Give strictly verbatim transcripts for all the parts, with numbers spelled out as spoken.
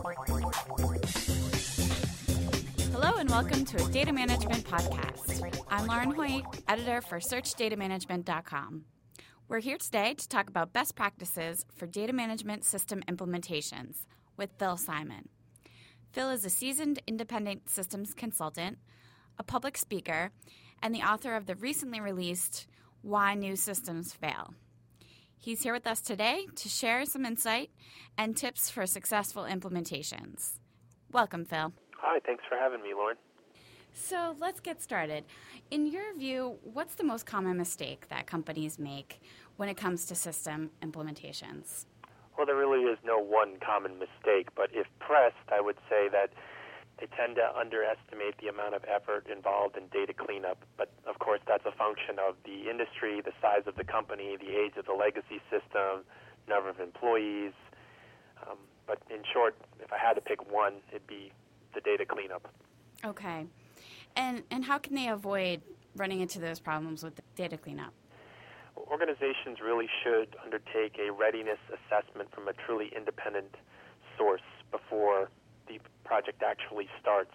Hello and welcome to a Data Management Podcast. I'm Lauren Hoyt, editor for search data management dot com. We're here today to talk about best practices for data management system implementations with Phil Simon. Phil is a seasoned independent systems consultant, a public speaker, and the author of the recently released Why New Systems Fail. He's here with us today to share some insight and tips for successful implementations. Welcome, Phil. Hi, thanks for having me, Lauren. So let's get started. In your view, what's the most common mistake that companies make when it comes to system implementations? Well, there really is no one common mistake, but if pressed, I would say that they tend to underestimate the amount of effort involved in data cleanup. But, of course, that's a function of the industry, the size of the company, the age of the legacy system, number of employees. Um, but in short, if I had to pick one, it'd be the data cleanup. Okay. And and how can they avoid running into those problems with the data cleanup? Organizations really should undertake a readiness assessment from a truly independent source before the project actually starts.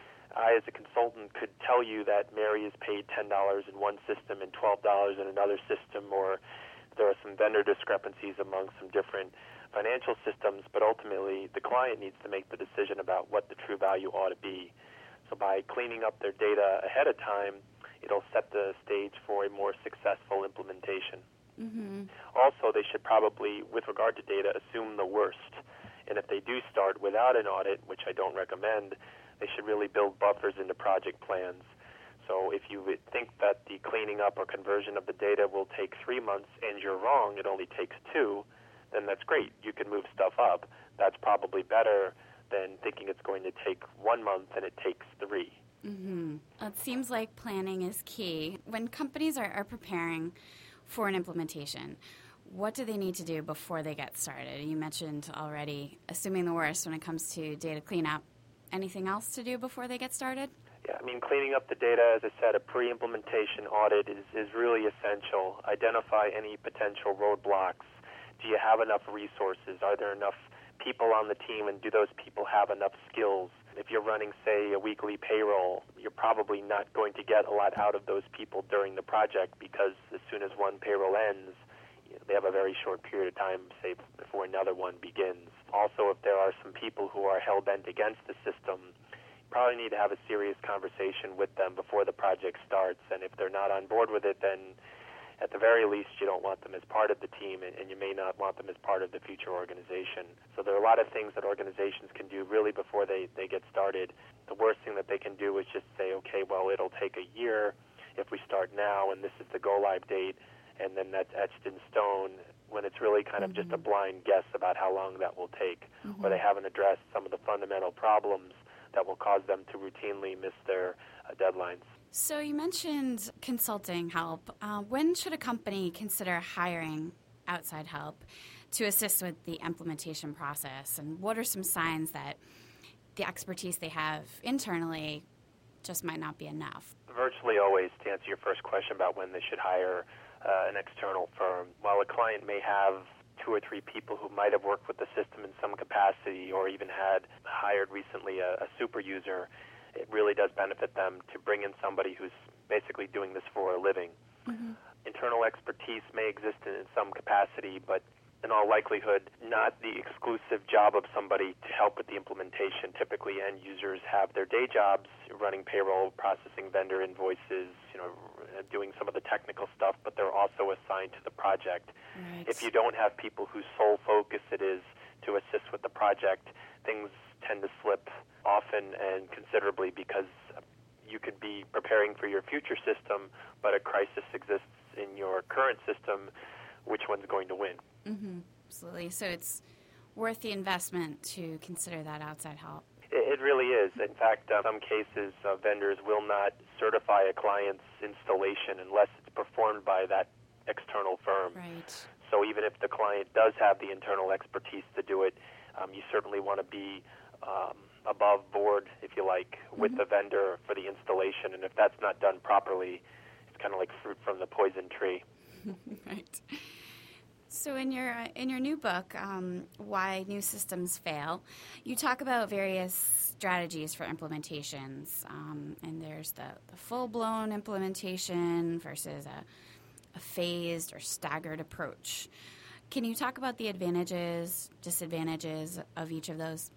I, as a consultant, could tell you that Mary is paid ten dollars in one system and twelve dollars in another system, or there are some vendor discrepancies among some different financial systems, but ultimately the client needs to make the decision about what the true value ought to be. So by cleaning up their data ahead of time, it'll set the stage for a more successful implementation. Mm-hmm. Also, they should probably, with regard to data, assume the worst. And if they do start without an audit, which I don't recommend, they should really build buffers into project plans. So if you would think that the cleaning up or conversion of the data will take three months and you're wrong, it only takes two, then that's great. You can move stuff up. That's probably better than thinking it's going to take one month and it takes three. Mm-hmm. It seems like planning is key. When companies are, are preparing for an implementation, what do they need to do before they get started? You mentioned already assuming the worst when it comes to data cleanup. Anything else to do before they get started? Yeah, I mean, cleaning up the data, as I said, a pre-implementation audit is, is really essential. Identify any potential roadblocks. Do you have enough resources? Are there enough people on the team, and do those people have enough skills? If you're running, say, a weekly payroll, you're probably not going to get a lot out of those people during the project because as soon as one payroll ends, they have a very short period of time, say, before another one begins. Also, if there are some people who are hell-bent against the system, you probably need to have a serious conversation with them before the project starts. And if they're not on board with it, then at the very least, you don't want them as part of the team, and, and you may not want them as part of the future organization. So there are a lot of things that organizations can do really before they, they get started. The worst thing that they can do is just say, okay, well, it'll take a year if we start now, and this is the go-live date, and then that's etched in stone, when it's really kind of mm-hmm. just a blind guess about how long that will take, mm-hmm. or they haven't addressed some of the fundamental problems that will cause them to routinely miss their uh, deadlines. So you mentioned consulting help. Uh, when should a company consider hiring outside help to assist with the implementation process? And what are some signs that the expertise they have internally just might not be enough? Virtually always, to answer your first question about when they should hire uh, an external firm, while a client may have two or three people who might have worked with the system in some capacity or even had hired recently a, a super user, it really does benefit them to bring in somebody who's basically doing this for a living. Mm-hmm. Internal expertise may exist in some capacity, but in all likelihood, not the exclusive job of somebody to help with the implementation. Typically, end users have their day jobs, running payroll, processing vendor invoices, you know, doing some of the technical stuff, but they're also assigned to the project. Right. If you don't have people whose sole focus it is to assist with the project, things tend to slip often and considerably because you could be preparing for your future system, but a crisis exists in your current system. Which one's going to win? Mm-hmm. Absolutely. So it's worth the investment to consider that outside help. It, it really is. In fact, in some cases, uh, vendors will not certify a client's installation unless it's performed by that external firm. Right. So even if the client does have the internal expertise to do it, um, you certainly want to be um, above board, if you like, with mm-hmm. the vendor for the installation. And if that's not done properly, it's kind of like fruit from the poison tree. Right. So So in your uh, in your new book, um, Why New Systems Fail, you talk about various strategies for implementations, um, and there's the, the full-blown implementation versus a, a phased or staggered approach. Can you talk about the advantages, disadvantages of each of those?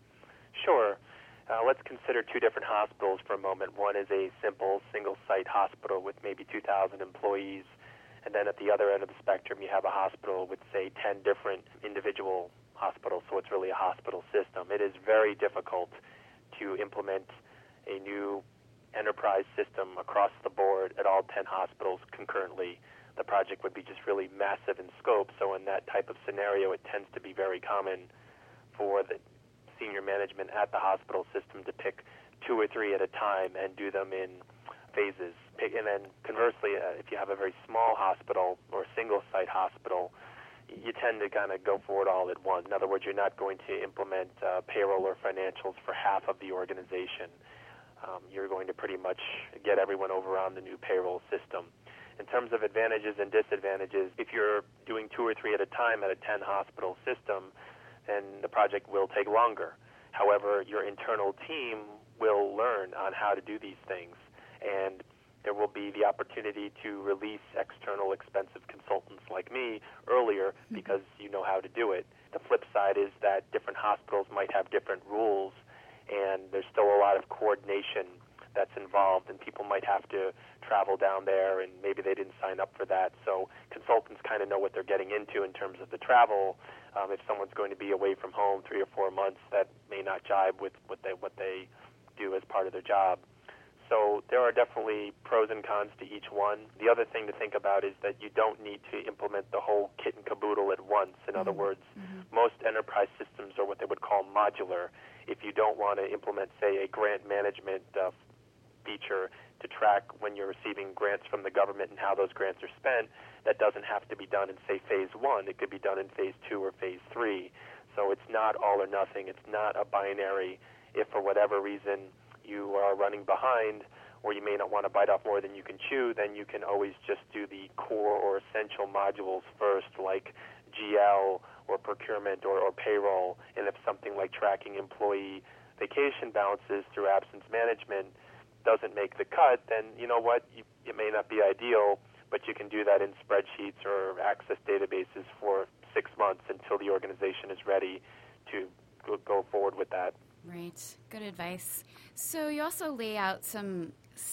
Sure. Uh, let's consider two different hospitals for a moment. One is a simple single-site hospital with maybe two thousand employees, and then at the other end of the spectrum, you have a hospital with, say, ten different individual hospitals, so it's really a hospital system. It is very difficult to implement a new enterprise system across the board at all ten hospitals concurrently. The project would be just really massive in scope, so in that type of scenario, it tends to be very common for the senior management at the hospital system to pick two or three at a time and do them in phases. And then conversely, uh, if you have a very small hospital or single-site hospital, you tend to kind of go for it all at once. In other words, you're not going to implement uh, payroll or financials for half of the organization. Um, you're going to pretty much get everyone over on the new payroll system. In terms of advantages and disadvantages, if you're doing two or three at a time at a ten-hospital system, then the project will take longer. However, your internal team will learn on how to do these things, and there will be the opportunity to release external expensive consultants like me earlier because you know how to do it. The flip side is that different hospitals might have different rules, and there's still a lot of coordination that's involved, and people might have to travel down there, and maybe they didn't sign up for that. So consultants kind of know what they're getting into in terms of the travel. Um, if someone's going to be away from home three or four months, that may not jibe with what they what they do as part of their job. So there are definitely pros and cons to each one. The other thing to think about is that you don't need to implement the whole kit and caboodle at once. In mm-hmm. other words, mm-hmm. most enterprise systems are what they would call modular. If you don't want to implement, say, a grant management uh, feature to track when you're receiving grants from the government and how those grants are spent, that doesn't have to be done in, say, phase one. It could be done in phase two or phase three. So it's not all or nothing. It's not a binary. If for whatever reason you are running behind or you may not want to bite off more than you can chew, then you can always just do the core or essential modules first, like G L or procurement or, or payroll. And if something like tracking employee vacation balances through absence management doesn't make the cut, then you know what, you, it may not be ideal, but you can do that in spreadsheets or Access databases for six months until the organization is ready to go, go forward with that. Right. Good advice. So you also lay out some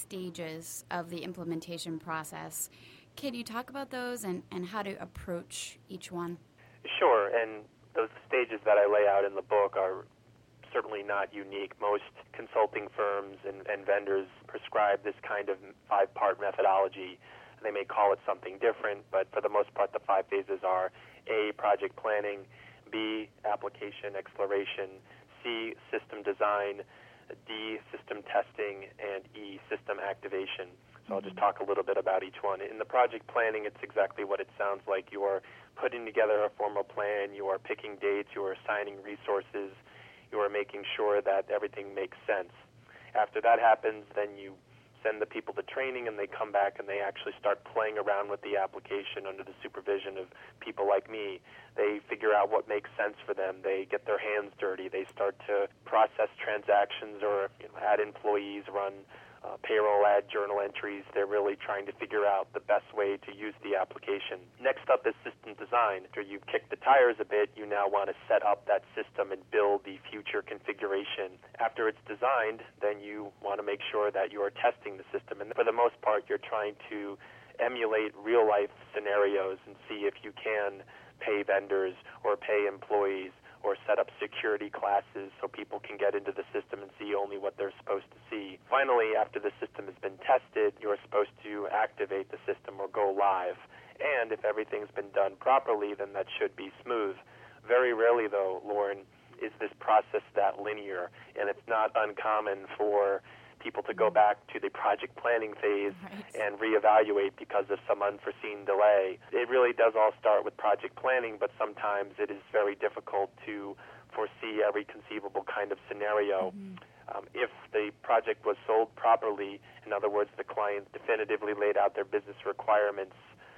stages of the implementation process. Can you talk about those and, and how to approach each one? Sure, and those stages that I lay out in the book are certainly not unique. Most consulting firms and, and vendors prescribe this kind of five-part methodology. They may call it something different, but for the most part, the five phases are A, project planning, B, application exploration, C, system design, D, system testing, and E, system activation. So I'll just talk a little bit about each one. In the project planning, it's exactly what it sounds like. You are putting together a formal plan, you are picking dates, you are assigning resources, you are making sure that everything makes sense. After that happens, then you send the people to training, and they come back and they actually start playing around with the application under the supervision of people like me. They figure out what makes sense for them. They get their hands dirty. They start to process transactions or you know, add employees, run uh, payroll, add journal entries. They're really trying to figure out the best way to use the application. Next up is system design. After you've kicked the tires a bit, you now want to set up that system and build the future configuration. After it's designed, then you want to make sure that you are testing the system. And for the most part, you're trying to emulate real-life scenarios and see if you can pay vendors or pay employees or set up security classes so people can get into the system and see only what they're supposed to see. Finally, after the system has been tested, you're supposed to activate the system or go live. And if everything's been done properly, then that should be smooth. Very rarely, though, Lauren, is this process that linear, and it's not uncommon for people to go back to the project planning phase right. and reevaluate because of some unforeseen delay. It really does all start with project planning, but sometimes it is very difficult to foresee every conceivable kind of scenario. Mm-hmm. Um, if the project was sold properly, in other words, the client definitively laid out their business requirements,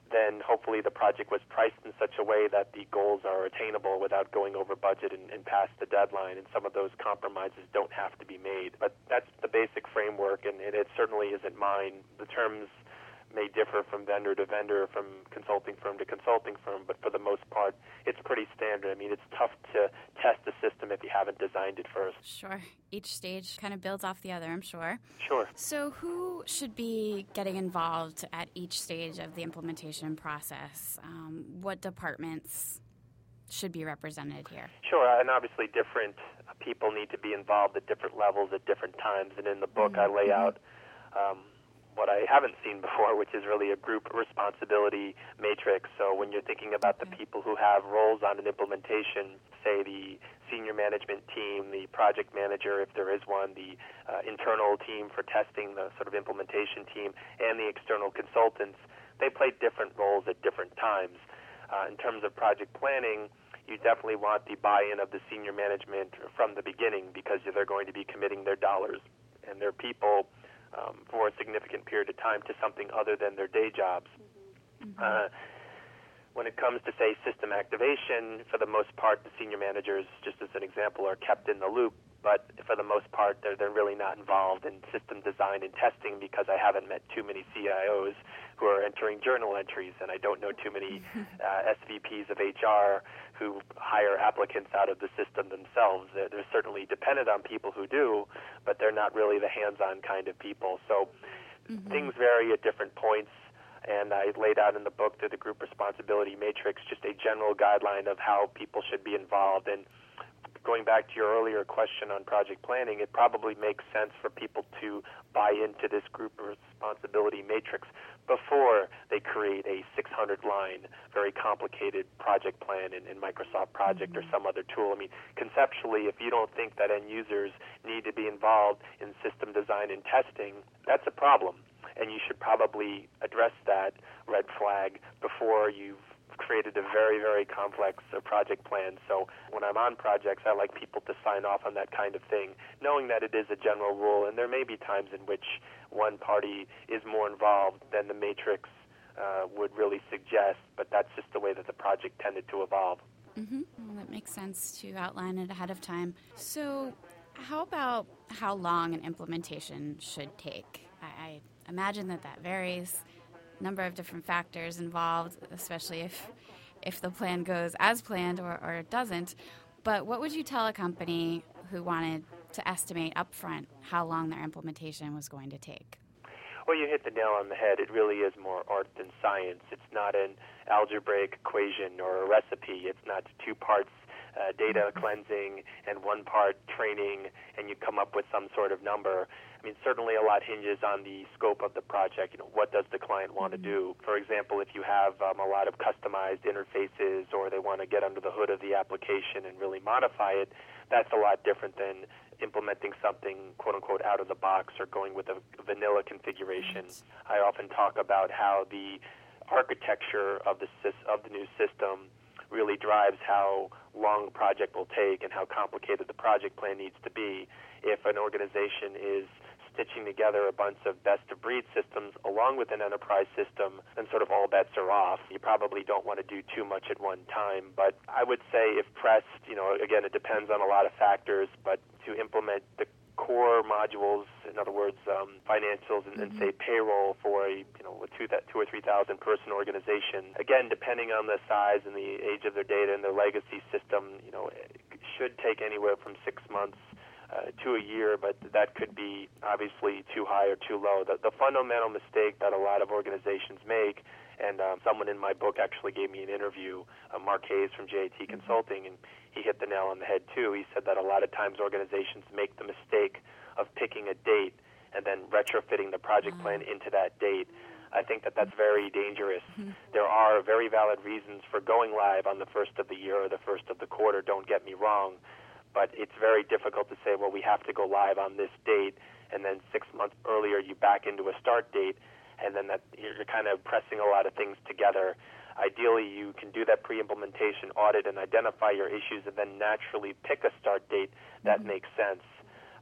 then hopefully the project was priced in such a way that the goals are attainable without going over budget and, and past the deadline, and some of those compromises don't have to be made. But that's the basic framework, and, and it certainly isn't mine. The terms may differ from vendor to vendor, from consulting firm to consulting firm, but for the most part, it's pretty standard. I mean, it's tough to test the system if you haven't designed it first. Sure. Each stage kind of builds off the other, I'm sure. Sure. So who should be getting involved at each stage of the implementation process? Um, what departments should be represented here? Sure, and obviously different people need to be involved at different levels at different times, and in the book mm-hmm. I lay out um, what I haven't seen before, which is really a group responsibility matrix. So when you're thinking about okay. the people who have roles on an implementation, say the senior management team, the project manager, if there is one, the uh, internal team for testing, the sort of implementation team, and the external consultants, they play different roles at different times. Uh, in terms of project planning, you definitely want the buy-in of the senior management from the beginning, because they're going to be committing their dollars and their people Um, for a significant period of time to something other than their day jobs. Mm-hmm. Uh, when it comes to, say, system activation, for the most part, the senior managers, just as an example, are kept in the loop, but for the most part, they're, they're really not involved in system design and testing, because I haven't met too many C I Os who are entering journal entries, and I don't know too many uh, S V Ps of H R who hire applicants out of the system themselves. They're, they're certainly dependent on people who do, but they're not really the hands-on kind of people. So mm-hmm. things vary at different points, and I laid out in the book through the group responsibility matrix just a general guideline of how people should be involved. And going back to your earlier question on project planning, it probably makes sense for people to buy into this group responsibility matrix before they create a six hundred line, very complicated project plan in, in Microsoft Project mm-hmm. or some other tool. I mean, conceptually, if you don't think that end users need to be involved in system design and testing, that's a problem. And you should probably address that red flag before you've created a very, very complex uh, project plan. So when I'm on projects, I like people to sign off on that kind of thing, knowing that it is a general rule, and there may be times in which one party is more involved than the matrix uh, would really suggest, but that's just the way that the project tended to evolve. Mm-hmm. Well, that makes sense to outline it ahead of time. So how about how long an implementation should take? I, I imagine that that varies. Number of different factors involved, especially if if the plan goes as planned or, or it doesn't. But what would you tell a company who wanted to estimate upfront how long their implementation was going to take? Well, you hit the nail on the head. It really is more art than science. It's not an algebraic equation or a recipe. It's not two parts uh, data mm-hmm. cleansing and one part training, and you come up with some sort of number. I mean, certainly a lot hinges on the scope of the project. You know, what does the client want to do? For example, if you have um, a lot of customized interfaces, or they want to get under the hood of the application and really modify it, that's a lot different than implementing something, quote-unquote, out of the box or going with a vanilla configuration. I often talk about how the architecture of the of the new system really drives how long the project will take and how complicated the project plan needs to be. If an organization is stitching together a bunch of best-of-breed systems along with an enterprise system, then sort of all bets are off. You probably don't want to do too much at one time. But I would say if pressed, you know, again, it depends on a lot of factors, but to implement the core modules, in other words, um, financials and, mm-hmm. and say payroll for a you know a two that two or three thousand person organization. Again, depending on the size and the age of their data and their legacy system, you know, it should take anywhere from six months uh, to a year, but that could be obviously too high or too low. The, the fundamental mistake that a lot of organizations make, and um, someone in my book actually gave me an interview, uh, Mark Hayes from J A T Consulting, and he hit the nail on the head too. He said that a lot of times organizations make the mistake of picking a date and then retrofitting the project plan into that date. I think that that's very dangerous. Mm-hmm. There are very valid reasons for going live on the first of the year or the first of the quarter, don't get me wrong, but it's very difficult to say, well, we have to go live on this date, and then six months earlier you back into a start date, and then that you're kind of pressing a lot of things together. Ideally, you can do that pre-implementation audit and identify your issues and then naturally pick a start date that mm-hmm. makes sense.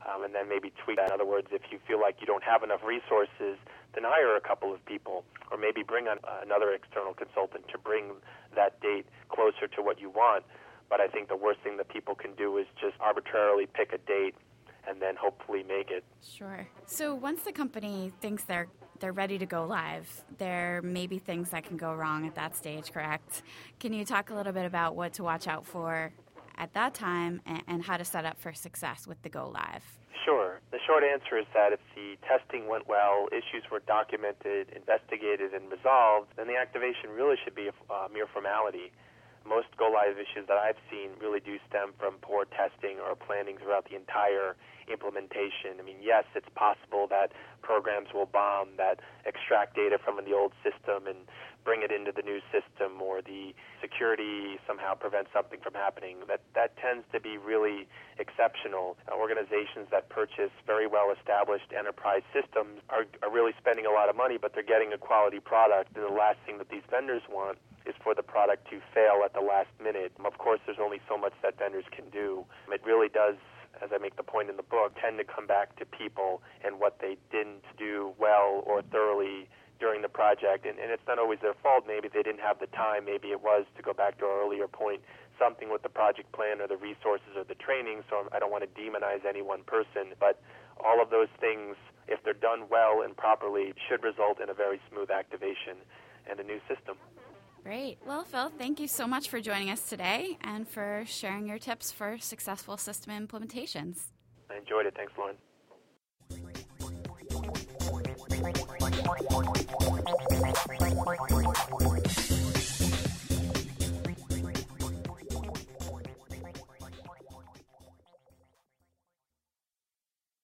um, and then maybe tweak that. In other words, if you feel like you don't have enough resources, then hire a couple of people, or maybe bring on another external consultant to bring that date closer to what you want. But I think the worst thing that people can do is just arbitrarily pick a date and then hopefully make it. Sure. So once the company thinks they're they're ready to go live, there may be things that can go wrong at that stage, correct? Can you talk a little bit about what to watch out for at that time and, and how to set up for success with the go live? Sure. The short answer is that if the testing went well, issues were documented, investigated, and resolved, then the activation really should be a uh, mere formality. Most go-live issues that I've seen really do stem from poor testing or planning throughout the entire implementation. I mean, yes, it's possible that programs will bomb, that extract data from the old system and bring it into the new system, or the security somehow prevents something from happening. That that tends to be really exceptional. Uh, organizations that purchase very well-established enterprise systems are, are really spending a lot of money, but they're getting a quality product. And the last thing that these vendors want is for the product to fail at the last minute. Of course, there's only so much that vendors can do. It really does, as I make the point in the book, tend to come back to people and what they didn't do well or thoroughly during the project. And, and it's not always their fault. Maybe they didn't have the time. Maybe it was, to go back to our earlier point, something with the project plan or the resources or the training. So I don't want to demonize any one person. But all of those things, if they're done well and properly, should result in a very smooth activation and a new system. Great. Well, Phil, thank you so much for joining us today and for sharing your tips for successful system implementations. I enjoyed it. Thanks, Lauren.